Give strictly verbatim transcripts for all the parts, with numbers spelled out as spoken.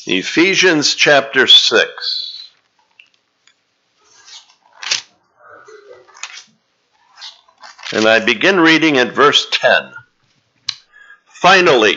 Ephesians chapter six. And I begin reading at verse ten. Finally,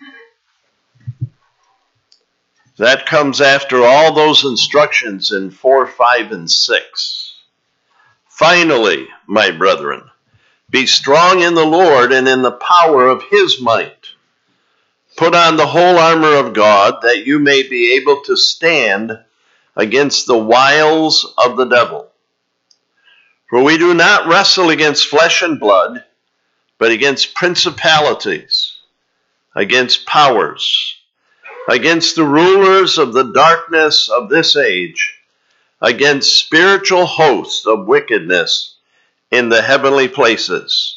that comes after all those instructions in four, five, and six. Finally, my brethren, be strong in the Lord and in the power of his might. Put on the whole armor of God, that you may be able to stand against the wiles of the devil. For we do not wrestle against flesh and blood, but against principalities, against powers, against the rulers of the darkness of this age, against spiritual hosts of wickedness in the heavenly places.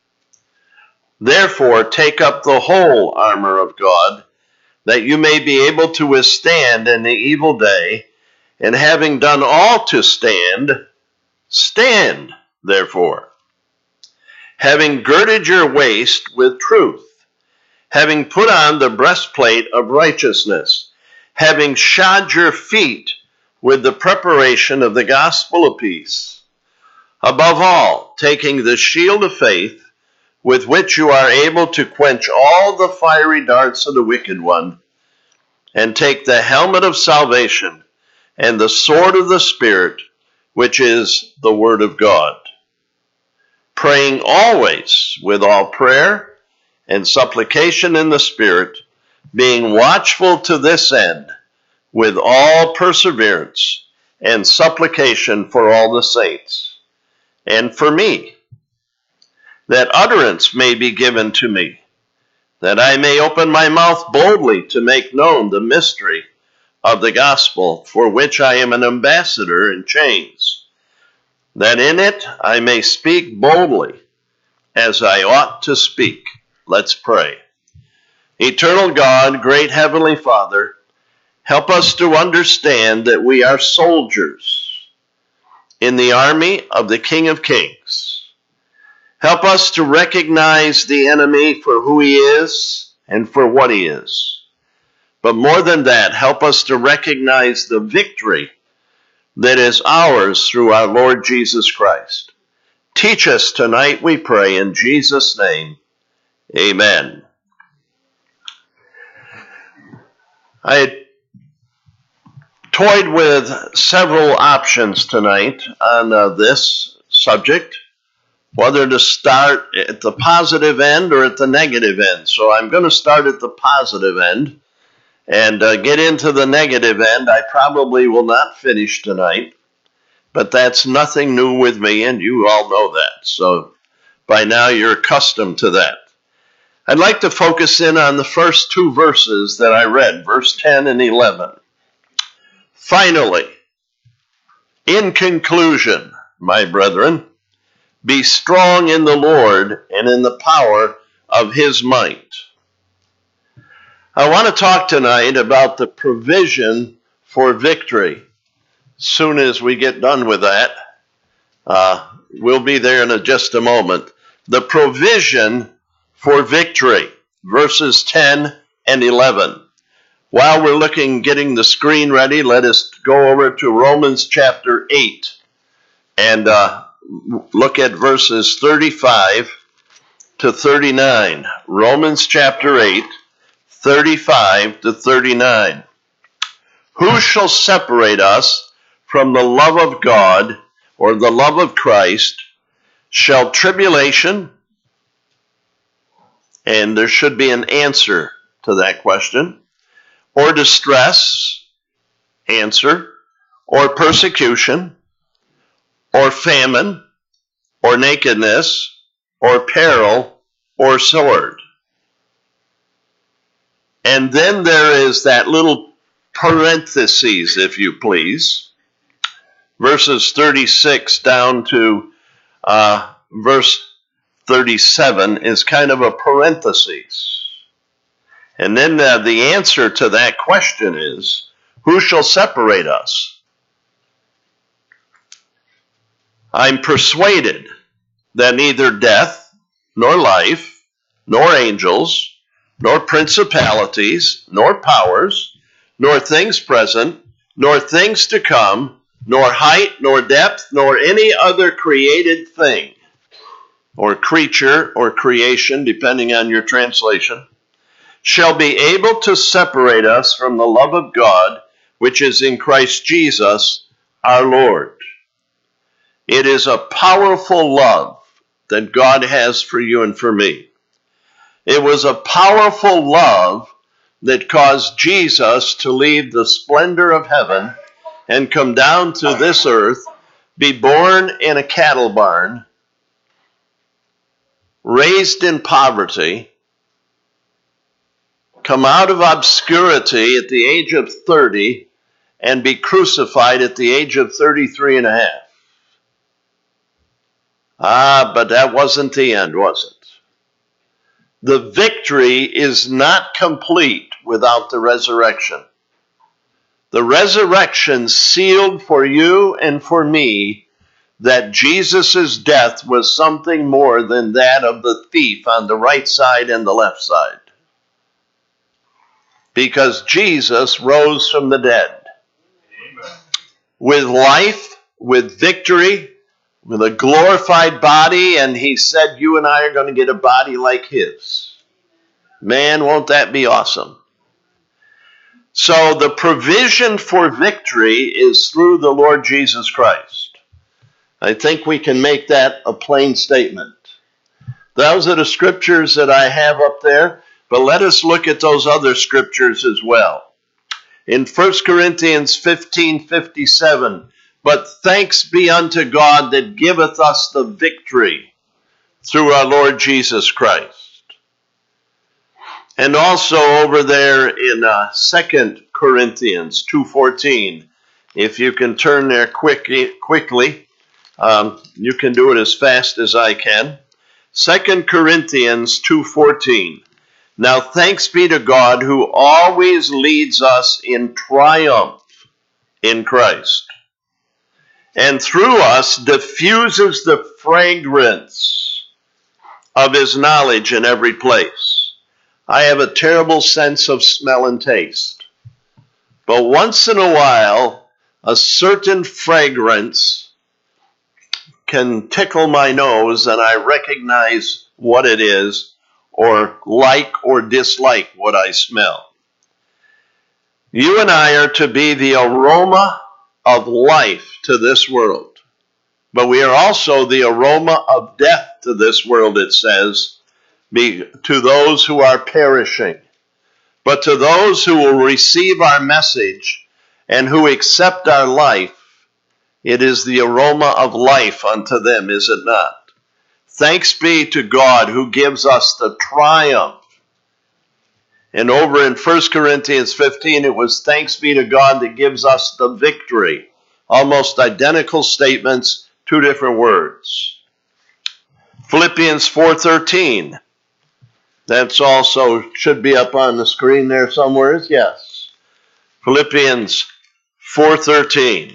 Therefore, take up the whole armor of God, that you may be able to withstand in the evil day, and having done all to stand, stand, therefore. Having girded your waist with truth, having put on the breastplate of righteousness, having shod your feet with the preparation of the gospel of peace. Above all, taking the shield of faith, with which you are able to quench all the fiery darts of the wicked one, and take the helmet of salvation and the sword of the Spirit, which is the word of God. Praying always with all prayer and supplication in the Spirit, being watchful to this end, with all perseverance and supplication for all the saints, and for me, that utterance may be given to me, that I may open my mouth boldly to make known the mystery of the gospel, for which I am an ambassador in chains, that in it I may speak boldly as I ought to speak. Let's pray. Eternal God, great Heavenly Father, help us to understand that we are soldiers in the army of the King of Kings. Help us to recognize the enemy for who he is and for what he is. But more than that, help us to recognize the victory that is ours through our Lord Jesus Christ. Teach us tonight, we pray, in Jesus' name. Amen. I toyed with several options tonight on uh, this subject, whether to start at the positive end or at the negative end. So I'm going to start at the positive end and uh, get into the negative end. I probably will not finish tonight, but that's nothing new with me, and you all know that. So by now you're accustomed to that. I'd like to focus in on the first two verses that I read, verse ten and eleven. Finally, in conclusion, my brethren, be strong in the Lord and in the power of his might. I want to talk tonight about the provision for victory. Soon as we get done with that, uh, we'll be there in a, just a moment. The provision for victory, verses ten and eleven. While we're looking, getting the screen ready, let us go over to Romans chapter eight and uh, look at verses thirty-five to thirty-nine. Romans chapter eight, thirty-five to thirty-nine. Who shall separate us from the love of God, or the love of Christ? Shall tribulation, and there should be an answer to that question, or distress, answer, or persecution, or famine, or nakedness, or peril, or sword. And then there is that little parentheses, if you please, verses thirty-six down to uh, verse thirty-seven is kind of a parenthesis. And then uh, the answer to that question is, who shall separate us? I'm persuaded that neither death, nor life, nor angels, nor principalities, nor powers, nor things present, nor things to come, nor height, nor depth, nor any other created thing, or creature, or creation, depending on your translation, shall be able to separate us from the love of God, which is in Christ Jesus our Lord. It is a powerful love that God has for you and for me. It was a powerful love that caused Jesus to leave the splendor of heaven and come down to this earth, be born in a cattle barn, raised in poverty, come out of obscurity at the age of thirty, and be crucified at the age of thirty-three and a half. Ah, but that wasn't the end, was it? The victory is not complete without the resurrection. The resurrection sealed for you and for me that Jesus' death was something more than that of the thief on the right side and the left side. Because Jesus rose from the dead. Amen. With life, with victory, with a glorified body, and he said you and I are going to get a body like his. Man, won't that be awesome? So the provision for victory is through the Lord Jesus Christ. I think we can make that a plain statement. Those are the scriptures that I have up there, but let us look at those other scriptures as well. In First Corinthians fifteen fifty-seven, but thanks be unto God that giveth us the victory through our Lord Jesus Christ. And also over there in uh, Second Corinthians two fourteen, if you can turn there quickly, quickly um, you can do it as fast as I can. Second Corinthians two fourteen. Now thanks be to God who always leads us in triumph in Christ, and through us diffuses the fragrance of his knowledge in every place. I have a terrible sense of smell and taste, but once in a while, a certain fragrance can tickle my nose and I recognize what it is, or like or dislike what I smell. You and I are to be the aroma of life to this world, but we are also the aroma of death to this world, it says, be, to those who are perishing. But to those who will receive our message and who accept our life, it is the aroma of life unto them, is it not? Thanks be to God who gives us the triumph. And over in First Corinthians fifteen, it was thanks be to God that gives us the victory. Almost identical statements, two different words. Philippians four thirteen. That's also should be up on the screen there somewhere. Yes. Philippians four thirteen.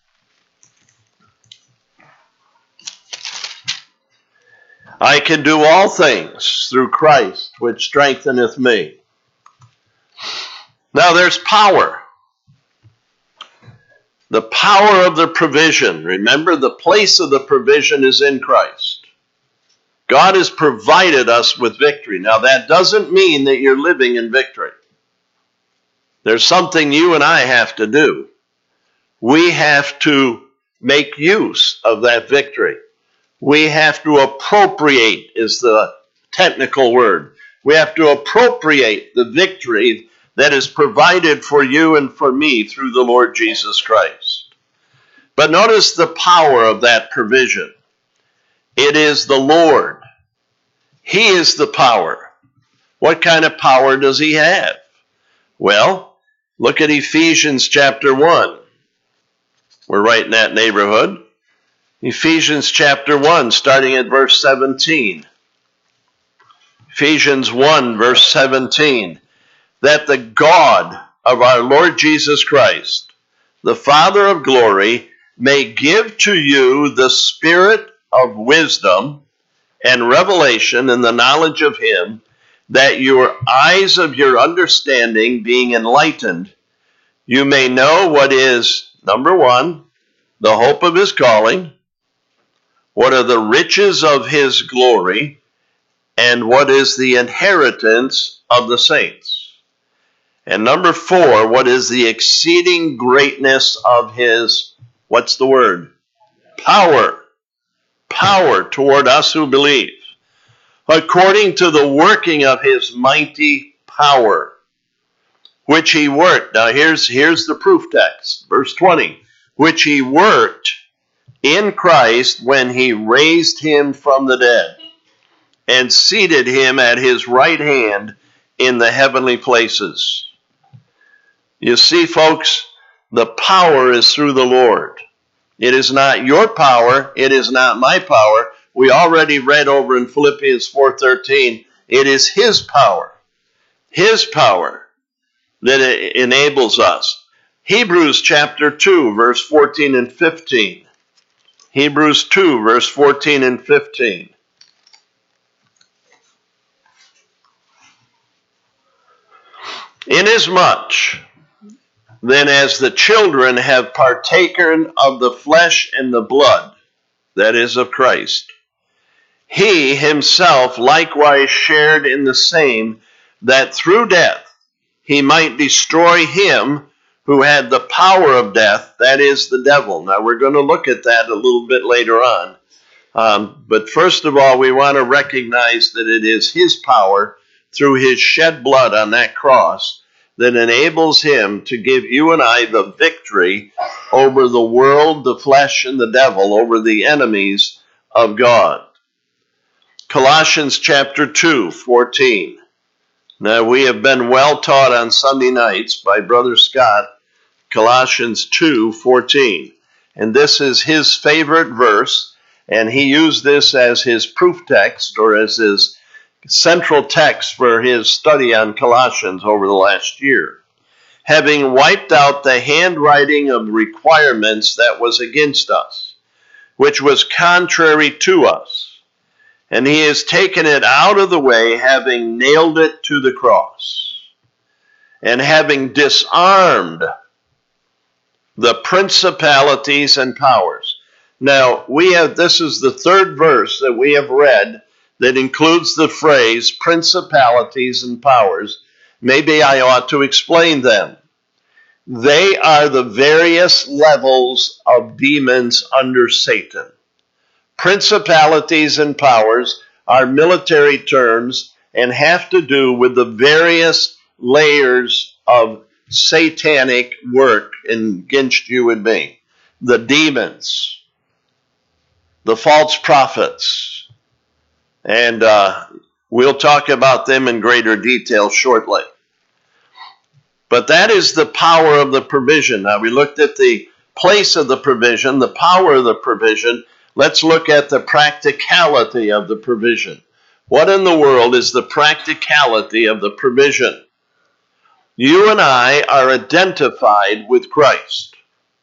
I can do all things through Christ, which strengtheneth me. Now there's power. The power of the provision. Remember, the place of the provision is in Christ. God has provided us with victory. Now that doesn't mean that you're living in victory. There's something you and I have to do. We have to make use of that victory. We have to appropriate, is the technical word. We have to appropriate the victory that is provided for you and for me through the Lord Jesus Christ. But notice the power of that provision. It is the Lord. He is the power. What kind of power does he have? Well, look at Ephesians chapter one. We're right in that neighborhood. Ephesians chapter one, starting at verse seventeen. Ephesians one, verse seventeen. That the God of our Lord Jesus Christ, the Father of glory, may give to you the spirit of wisdom and revelation in the knowledge of him, that your eyes of your understanding being enlightened, you may know what is, number one, the hope of his calling, what are the riches of his glory, and what is the inheritance of the saints. And number four, what is the exceeding greatness of his, what's the word? Power. Power toward us who believe, according to the working of his mighty power, which he worked. Now here's, here's the proof text, verse twenty, which he worked in Christ when he raised him from the dead and seated him at his right hand in the heavenly places. You see, folks, the power is through the Lord. It is not your power. It is not my power. We already read over in Philippians four thirteen, it is his power. His power that enables us. Hebrews chapter two, verse fourteen and fifteen. Hebrews two, verse fourteen and fifteen. Inasmuch then as the children have partaken of the flesh and the blood, that is of Christ, he himself likewise shared in the same, that through death he might destroy him who had the power of death, that is the devil. Now we're going to look at that a little bit later on. Um, but first of all, we want to recognize that it is his power through his shed blood on that cross that enables him to give you and I the victory over the world, the flesh, and the devil, over the enemies of God. Colossians chapter two, fourteen. Now, we have been well taught on Sunday nights by Brother Scott, Colossians two, fourteen. And this is his favorite verse, and he used this as his proof text or as his central text for his study on Colossians over the last year. Having wiped out the handwriting of requirements that was against us, which was contrary to us, and he has taken it out of the way, having nailed it to the cross, and having disarmed the principalities and powers. Now, we have, this is the third verse that we have read that includes the phrase principalities and powers. Maybe I ought to explain them. They are the various levels of demons under Satan. Principalities and powers are military terms and have to do with the various layers of satanic work against you and me. The demons, the false prophets, and uh, we'll talk about them in greater detail shortly. But that is the power of the provision. Now, we looked at the place of the provision, the power of the provision. Let's look at the practicality of the provision. What in the world is the practicality of the provision? You and I are identified with Christ.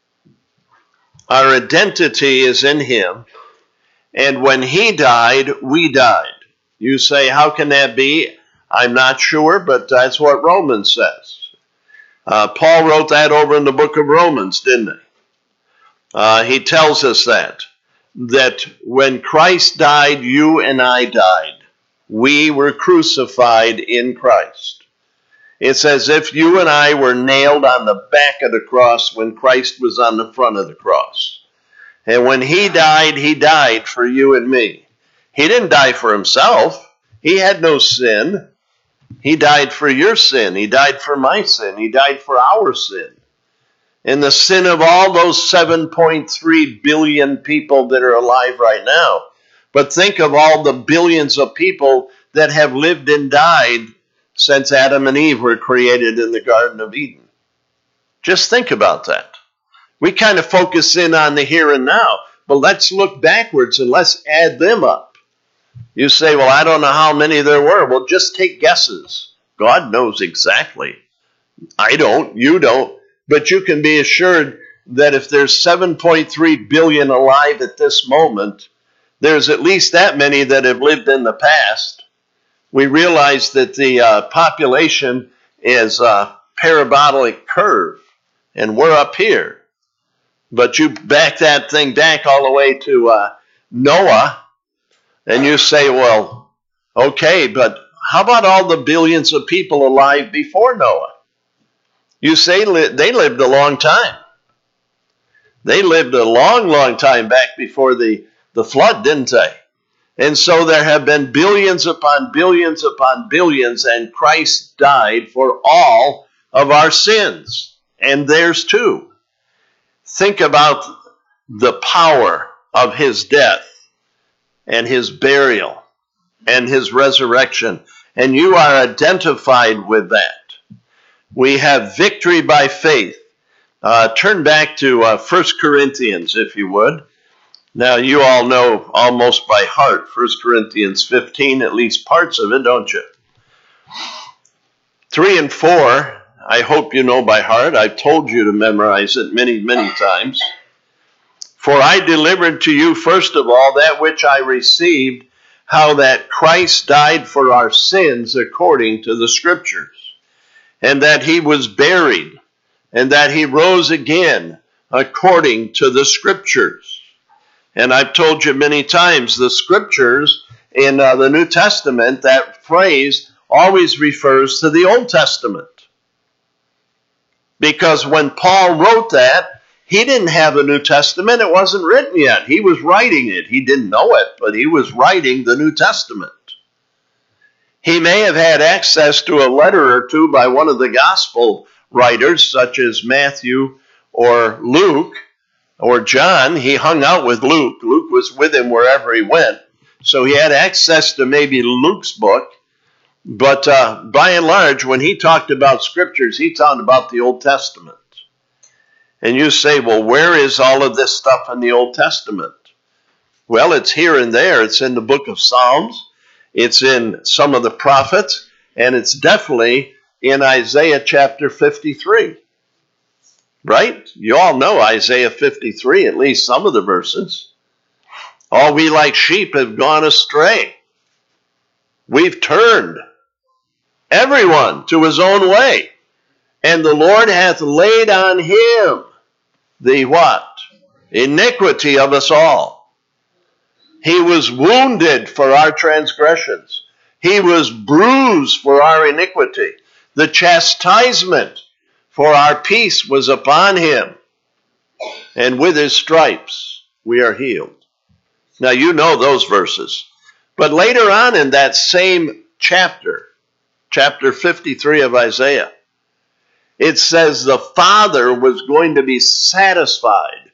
Our identity is in him. And when he died, we died. You say, how can that be? I'm not sure, but that's what Romans says. Uh, Paul wrote that over in the book of Romans, didn't he? Uh, he tells us that. That when Christ died, you and I died. We were crucified in Christ. It's as if you and I were nailed on the back of the cross when Christ was on the front of the cross. And when he died, he died for you and me. He didn't die for himself. He had no sin. He died for your sin. He died for my sin. He died for our sin. And the sin of all those seven point three billion people that are alive right now. But think of all the billions of people that have lived and died since Adam and Eve were created in the Garden of Eden. Just think about that. We kind of focus in on the here and now, but let's look backwards and let's add them up. You say, well, I don't know how many there were. Well, just take guesses. God knows exactly. I don't, you don't, but you can be assured that if there's seven point three billion alive at this moment, there's at least that many that have lived in the past. We realize that the uh, population is a parabolic curve. and we're up here. But you back that thing back all the way to uh, Noah, and you say, well, okay, but how about all the billions of people alive before Noah? You say they lived a long time. They lived a long, long time back before the, the flood, didn't they? And so there have been billions upon billions upon billions, and Christ died for all of our sins, and theirs too. Think about the power of his death and his burial and his resurrection, and you are identified with that. We have victory by faith. Uh, turn back to uh, First Corinthians, if you would. Now, you all know almost by heart First Corinthians fifteen, at least parts of it, don't you? three and four, I hope you know by heart. I've told you to memorize it many, many times. For I delivered to you, first of all, that which I received, how that Christ died for our sins according to the Scriptures, and that he was buried, and that he rose again according to the Scriptures. And I've told you many times, the Scriptures in uh, the New Testament, that phrase always refers to the Old Testament. Because when Paul wrote that, he didn't have the New Testament. It wasn't written yet. He was writing it. He didn't know it, but he was writing the New Testament. He may have had access to a letter or two by one of the gospel writers, such as Matthew or Luke, or John. He hung out with Luke. Luke was with him wherever he went. So he had access to maybe Luke's book. But uh, by and large, when he talked about Scriptures, he talked about the Old Testament. And you say, well, where is all of this stuff in the Old Testament? Well, it's here and there. It's in the book of Psalms. It's in some of the prophets. And it's definitely in Isaiah chapter fifty-three. Right? You all know Isaiah fifty-three, at least some of the verses. All we like sheep have gone astray. We've turned everyone to his own way. And the Lord hath laid on him the what? Iniquity of us all. He was wounded for our transgressions. He was bruised for our iniquity. The chastisement for our peace was upon him, and with his stripes we are healed. Now you know those verses. But later on in that same chapter, chapter fifty-three of Isaiah, it says the Father was going to be satisfied.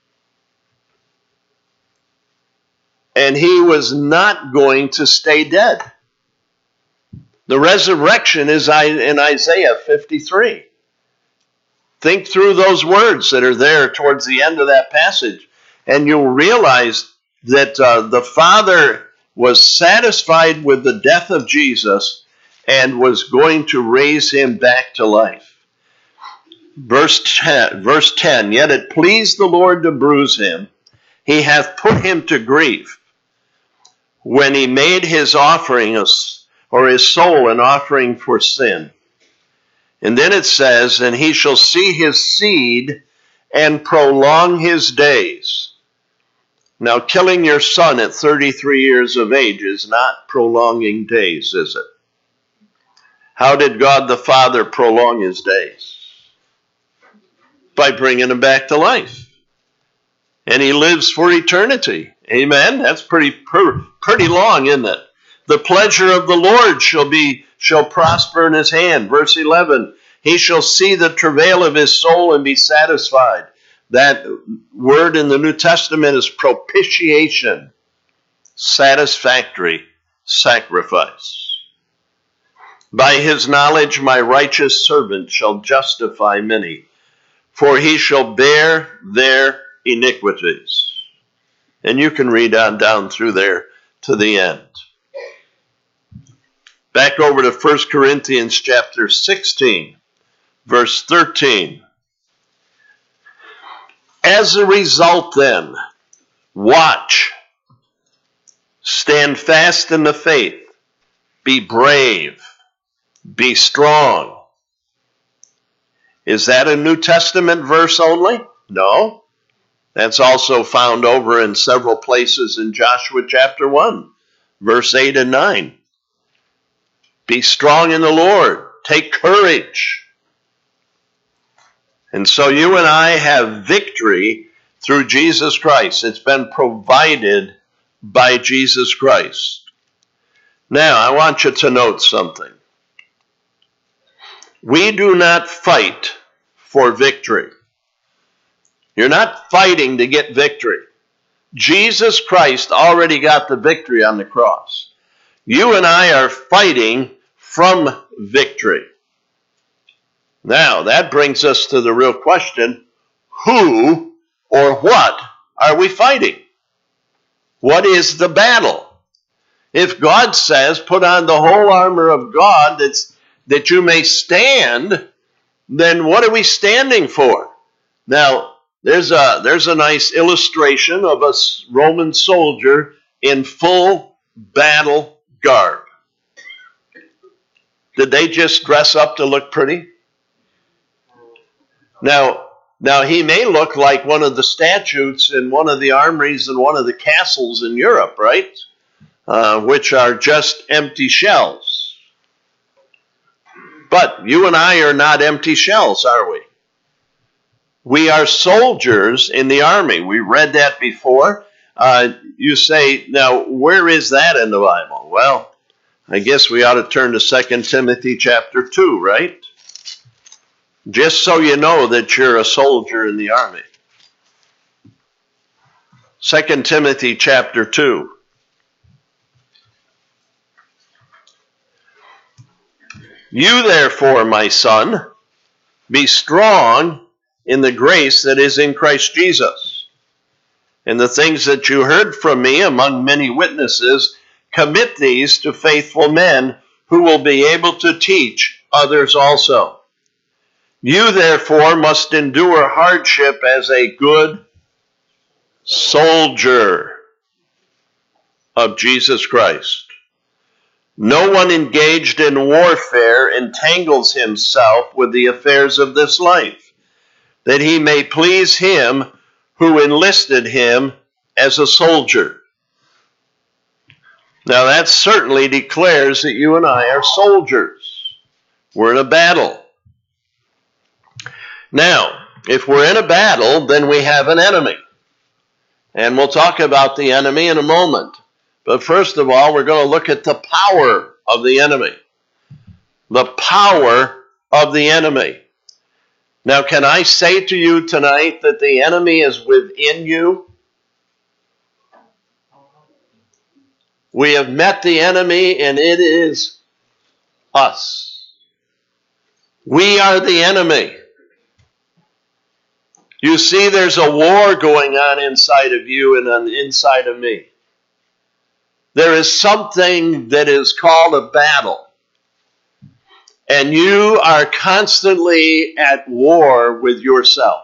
And he was not going to stay dead. The resurrection is in Isaiah fifty-three. Think through those words that are there towards the end of that passage, and you'll realize that uh, the Father was satisfied with the death of Jesus and was going to raise him back to life. Verse ten, verse ten, yet it pleased the Lord to bruise him. He hath put him to grief when he made his offering, or his soul an offering for sin. And then it says, and he shall see his seed and prolong his days. Now, killing your son at thirty-three years of age is not prolonging days, is it? How did God the Father prolong his days? By bringing him back to life. And he lives for eternity. Amen? That's pretty pretty long, isn't it? The pleasure of the Lord shall be shall prosper in his hand. Verse eleven, he shall see the travail of his soul and be satisfied. That word in the New Testament is propitiation, satisfactory sacrifice. By his knowledge my righteous servant shall justify many, for he shall bear their iniquities. And you can read on down through there to the end. Back over to First Corinthians chapter sixteen, verse thirteen. As a result then, watch, stand fast in the faith, be brave, be strong. Is that a New Testament verse only? No. That's also found over in several places in Joshua chapter one, verse eight and nine. Be strong in the Lord. Take courage. And so you and I have victory through Jesus Christ. It's been provided by Jesus Christ. Now, I want you to note something. We do not fight for victory. You're not fighting to get victory. Jesus Christ already got the victory on the cross. You and I are fighting from victory. Now, that brings us to the real question, who or what are we fighting? What is the battle? If God says, put on the whole armor of God that's, that you may stand, then what are we standing for? Now, there's a, there's a nice illustration of a Roman soldier in full battle garb. Did they just dress up to look pretty? Now, now he may look like one of the statues in one of the armories in one of the castles in Europe, right? Uh, which are just empty shells. But you and I are not empty shells, are we? We are soldiers in the army. We read that before. Uh, you say, now, where is that in the Bible? Well, I guess we ought to turn to Second Timothy chapter two, right? Just so you know that you're a soldier in the army. Second Timothy chapter two. You therefore, my son, be strong in the grace that is in Christ Jesus. And the things that you heard from me among many witnesses, commit these to faithful men who will be able to teach others also. You therefore must endure hardship as a good soldier of Jesus Christ. No one engaged in warfare entangles himself with the affairs of this life, that he may please him who enlisted him as a soldier. Now that certainly declares that you and I are soldiers. We're in a battle. Now, if we're in a battle, then we have an enemy. And we'll talk about the enemy in a moment. But first of all, we're going to look at the power of the enemy. The power of the enemy. Now, can I say to you tonight that the enemy is within you? We have met the enemy, and it is us. We are the enemy. You see, there's a war going on inside of you and on inside of me. There is something that is called a battle. And you are constantly at war with yourself.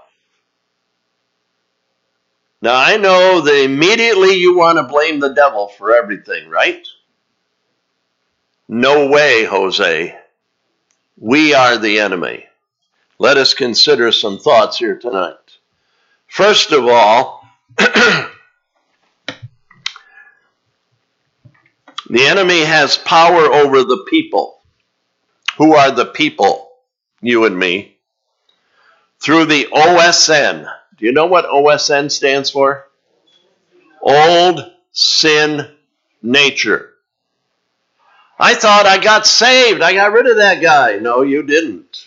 Now, I know that immediately you want to blame the devil for everything, right? No way, Jose. We are the enemy. Let us consider some thoughts here tonight. First of all, the enemy has power over the people. Who are the people? You and me. Through the O S N. Do you know what O S N stands for? Old Sin Nature. I thought I got saved. I got rid of that guy. No, you didn't.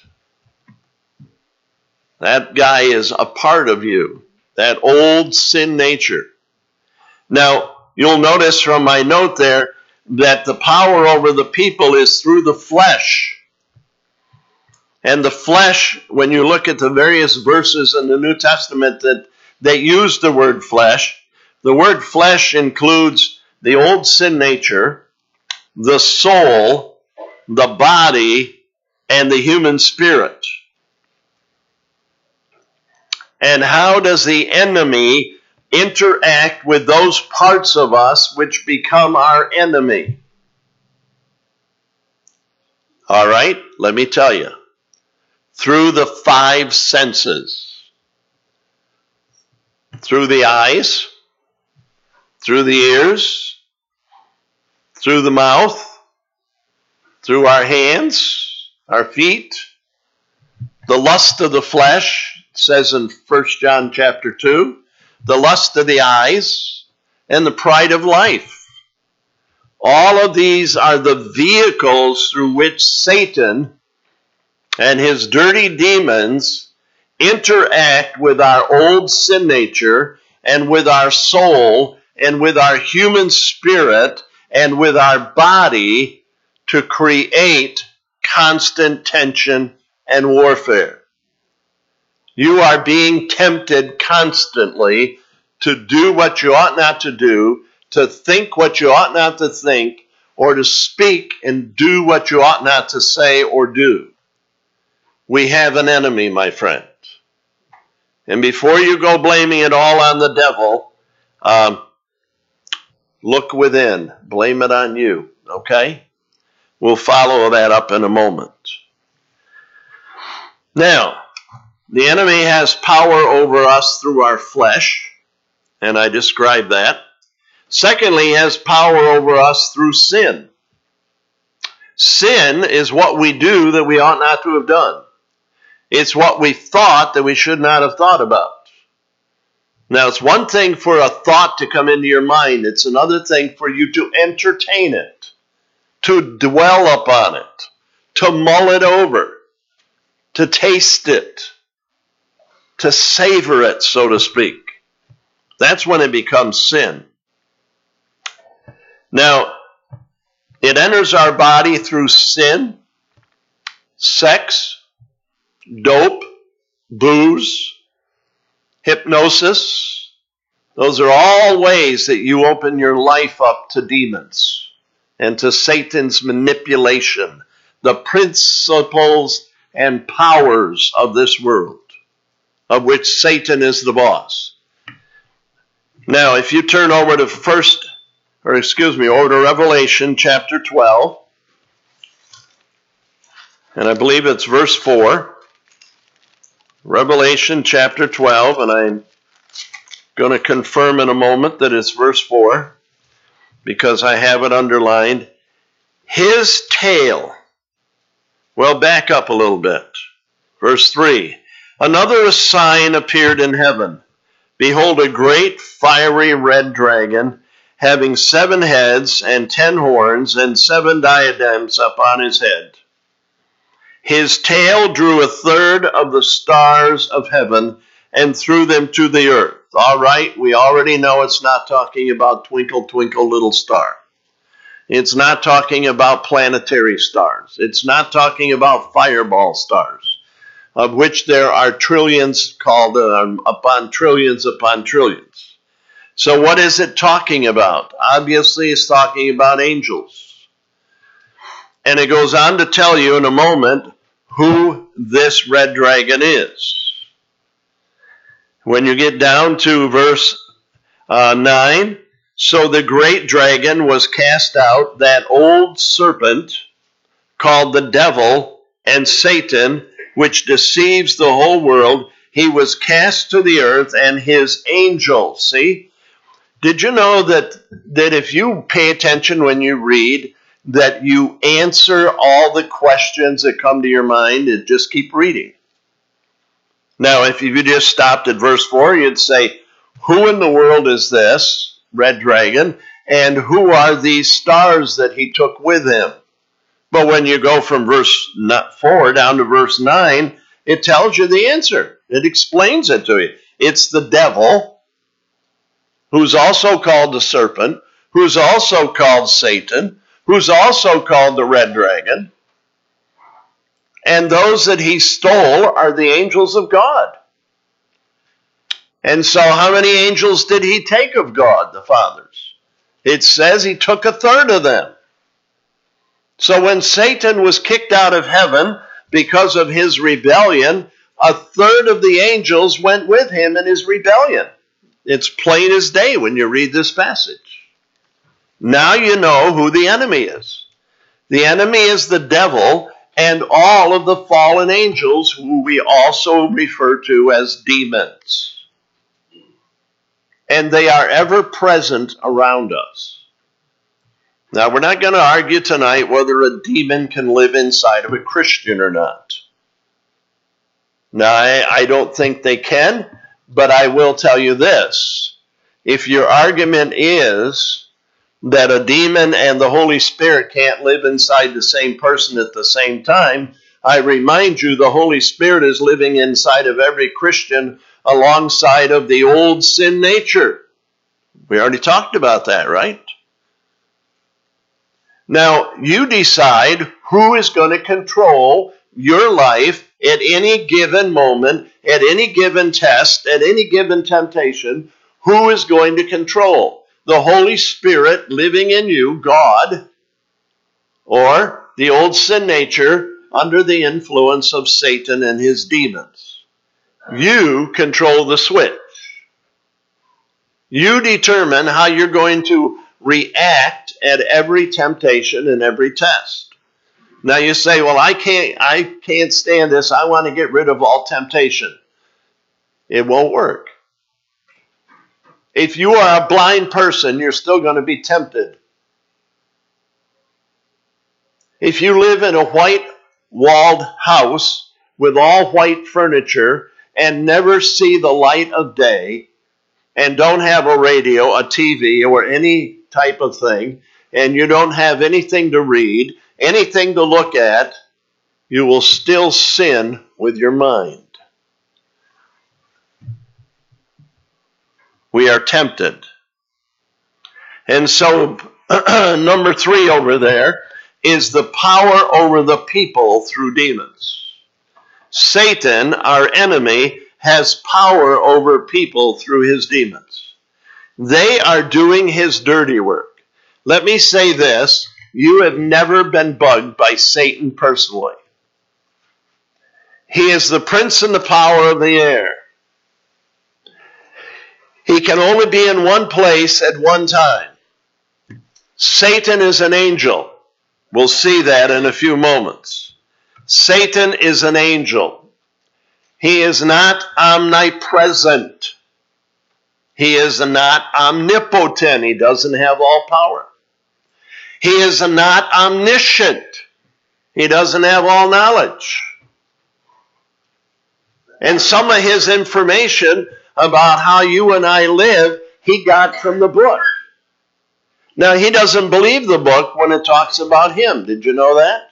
That guy is a part of you. That old sin nature. Now, you'll notice from my note there that the power over the people is through the flesh. And the flesh, when you look at the various verses in the New Testament that they use the word flesh, the word flesh includes the old sin nature, the soul, the body, and the human spirit. And how does the enemy interact with those parts of us which become our enemy? All right, let me tell you. through the five senses. Through the eyes, through the ears, through the mouth, through our hands, our feet, the lust of the flesh, it says in First John chapter two, the lust of the eyes, and the pride of life. All of these are the vehicles through which Satan and his dirty demons interact with our old sin nature and with our soul and with our human spirit and with our body to create constant tension and warfare. You are being tempted constantly to do what you ought not to do, to think what you ought not to think, or to speak and do what you ought not to say or do. We have an enemy, my friend. And before you go blaming it all on the devil, um, look within. Blame it on you, okay? We'll follow that up in a moment. Now, the enemy has power over us through our flesh, and I described that. Secondly, he has power over us through sin. Sin is what we do that we ought not to have done. It's what we thought that we should not have thought about. Now, it's one thing for a thought to come into your mind. It's another thing for you to entertain it, to dwell upon it, to mull it over, to taste it, to savor it, so to speak. That's when it becomes sin. Now, it enters our body through sin, sex, dope, booze, hypnosis. Those are all ways that you open your life up to demons and to Satan's manipulation, the principles and powers of this world, of which Satan is the boss. Now, if you turn over to first, or excuse me, over to Revelation chapter twelve, and I believe it's verse four. Revelation chapter twelve, and I'm going to confirm in a moment that it's verse four, because I have it underlined. His tail. Well, back up a little bit. Verse three. Another sign appeared in heaven. Behold, a great fiery red dragon, having seven heads and ten horns and seven diadems upon his head. His tail drew a third of the stars of heaven and threw them to the earth. All right, we already know it's not talking about twinkle, twinkle, little star. It's not talking about planetary stars. It's not talking about fireball stars, of which there are trillions called uh, upon trillions upon trillions. So what is it talking about? Obviously, it's talking about angels. And it goes on to tell you in a moment who this red dragon is. When you get down to verse uh, nine, so the great dragon was cast out, that old serpent called the devil and Satan, which deceives the whole world. He was cast to the earth, and his angels. See? Did you know that, that if you pay attention when you read, that you answer all the questions that come to your mind and just keep reading? Now, if you just stopped at verse four, you'd say, who in the world is this red dragon, and who are these stars that he took with him? But when you go from verse four down to verse nine, it tells you the answer. It explains it to you. It's the devil, who's also called the serpent, who's also called Satan, who's also called the red dragon. And those that he stole are the angels of God. And so how many angels did he take of God, the fathers? It says he took a third of them. So when Satan was kicked out of heaven because of his rebellion, a third of the angels went with him in his rebellion. It's plain as day when you read this passage. Now you know who the enemy is. The enemy is the devil, and all of the fallen angels, who we also refer to as demons. And they are ever present around us. Now, we're not going to argue tonight whether a demon can live inside of a Christian or not. Now, I, I don't think they can, but I will tell you this. If your argument is that a demon and the Holy Spirit can't live inside the same person at the same time, I remind you the Holy Spirit is living inside of every Christian alongside of the old sin nature. We already talked about that, right? Now, you decide who is going to control your life at any given moment, at any given test, at any given temptation. Who is going to control? The Holy Spirit living in you, God, or the old sin nature under the influence of Satan and his demons? You control the switch. You determine how you're going to react at every temptation and every test. Now you say, well, I can't, I can't stand this. I want to get rid of all temptation. It won't work. If you are a blind person, you're still going to be tempted. If you live in a white-walled house with all white furniture and never see the light of day, and don't have a radio, a T V, or any type of thing, and you don't have anything to read, anything to look at, you will still sin with your mind. We are tempted. And so, number three over there is the power over the people through demons. Satan, our enemy, has power over people through his demons. They are doing his dirty work. Let me say this, you have never been bugged by Satan personally. He is the prince and the power of the air. He can only be in one place at one time. Satan is an angel. We'll see that in a few moments. Satan is an angel. He is not omnipresent. He is not omnipotent. He doesn't have all power. He is not omniscient. He doesn't have all knowledge. And some of his information about how you and I live, he got from the book. Now, he doesn't believe the book when it talks about him. Did you know that?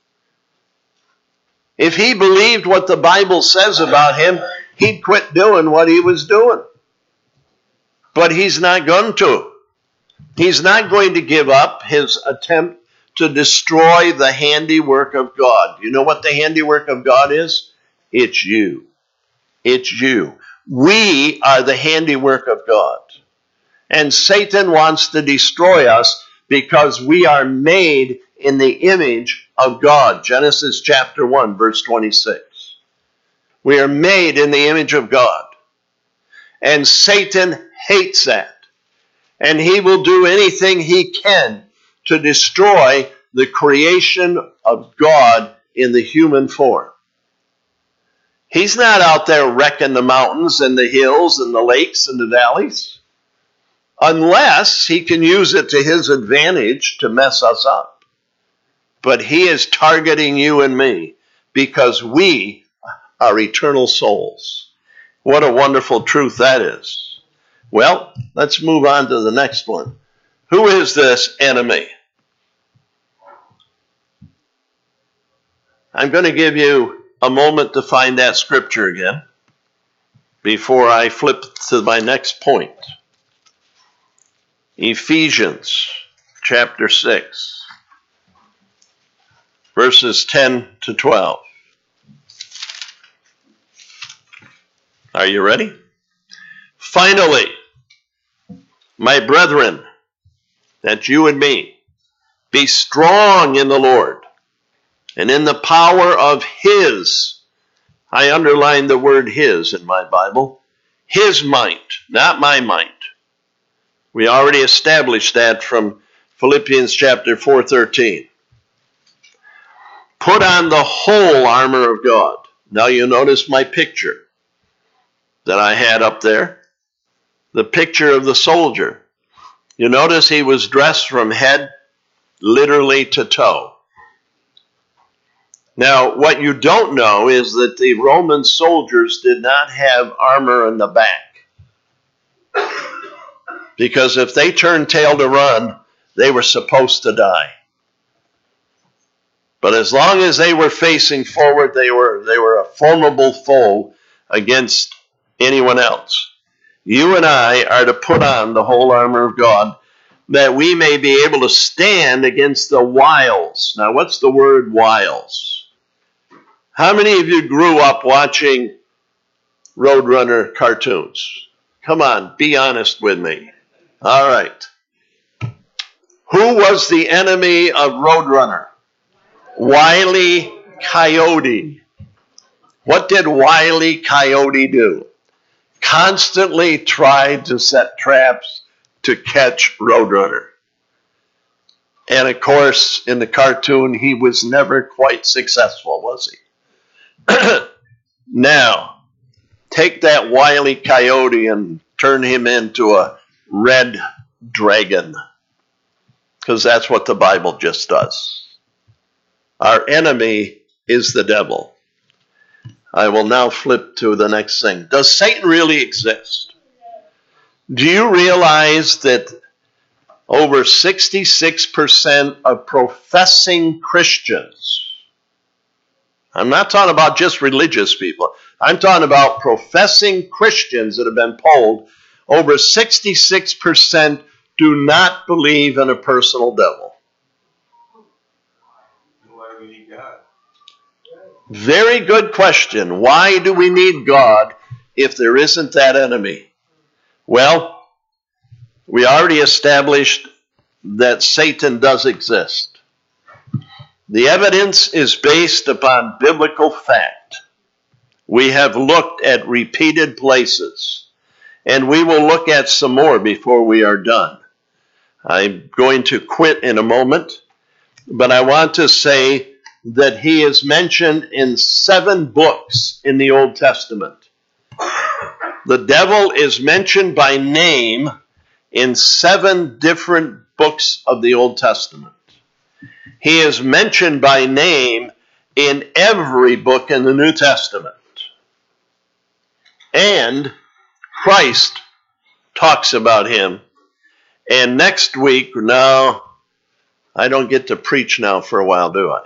If he believed what the Bible says about him, he'd quit doing what he was doing. But he's not going to. He's not going to give up his attempt to destroy the handiwork of God. You know what the handiwork of God is? It's you. It's you. We are the handiwork of God. And Satan wants to destroy us because we are made in the image of God. Genesis chapter one, verse twenty-six. We are made in the image of God. And Satan hates that. And he will do anything he can to destroy the creation of God in the human form. He's not out there wrecking the mountains and the hills and the lakes and the valleys, unless he can use it to his advantage to mess us up. But he is targeting you and me because we are eternal souls. What a wonderful truth that is. Well, let's move on to the next one. Who is this enemy? I'm going to give you a moment to find that scripture again before I flip to my next point. Ephesians chapter six, verses ten to twelve. Are you ready? Finally, my brethren, that's you and me, be strong in the Lord and in the power of his, I underline the word his in my Bible, his might, not my might. We already established that from Philippians chapter four thirteen. Put on the whole armor of God. Now you notice my picture that I had up there. The picture of the soldier. You notice he was dressed from head literally to toe. Now, what you don't know is that the Roman soldiers did not have armor in the back. Because if they turned tail to run, they were supposed to die. But as long as they were facing forward, they were, they were a formidable foe against anyone else. You and I are to put on the whole armor of God that we may be able to stand against the wiles. Now, what's the word wiles? How many of you grew up watching Roadrunner cartoons? Come on, be honest with me. All right. Who was the enemy of Roadrunner? Wile E. Coyote. What did Wile E. Coyote do? Constantly tried to set traps to catch Roadrunner. And of course, in the cartoon, he was never quite successful, was he? Now, take that Wile E. Coyote and turn him into a red dragon. Because that's what the Bible just does. Our enemy is the devil. I will now flip to the next thing. Does Satan really exist? Do you realize that over sixty-six percent of professing Christians, I'm not talking about just religious people, I'm talking about professing Christians that have been polled, over sixty-six percent do not believe in a personal devil. Why do we need God? Very good question. Why do we need God if there isn't that enemy? Well, we already established that Satan does exist. The evidence is based upon biblical fact. We have looked at repeated places, and we will look at some more before we are done. I'm going to quit in a moment, but I want to say that he is mentioned in seven books in the Old Testament. The devil is mentioned by name in seven different books of the Old Testament. He is mentioned by name in every book in the New Testament. And Christ talks about him. And next week, now, I don't get to preach now for a while, do I?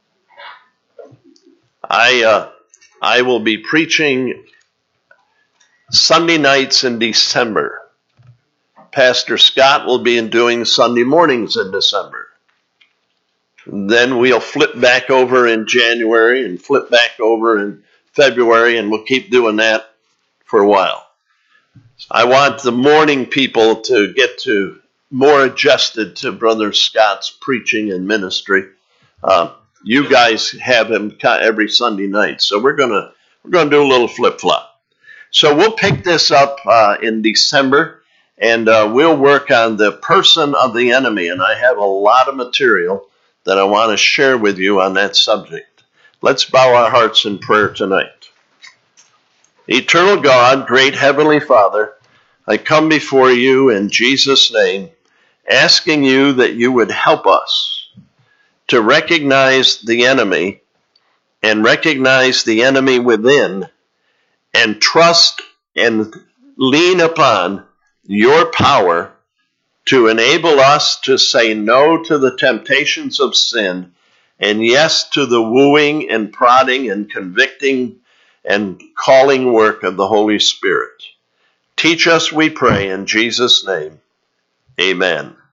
I, uh, I will be preaching Sunday nights in December. Pastor Scott will be doing Sunday mornings in December. Then we'll flip back over in January and flip back over in February, and we'll keep doing that for a while. I want the morning people to get to more adjusted to Brother Scott's preaching and ministry. Uh, you guys have him every Sunday night, so we're gonna we're gonna do a little flip flop. So we'll pick this up uh, in December, and uh, we'll work on the person of the enemy. And I have a lot of material that I want to share with you on that subject. Let's bow our hearts in prayer tonight. Eternal God, great Heavenly Father, I come before you in Jesus' name, asking you that you would help us to recognize the enemy and recognize the enemy within, and trust and lean upon your power to enable us to say no to the temptations of sin and yes to the wooing and prodding and convicting and calling work of the Holy Spirit. Teach us, we pray, in Jesus' name. Amen.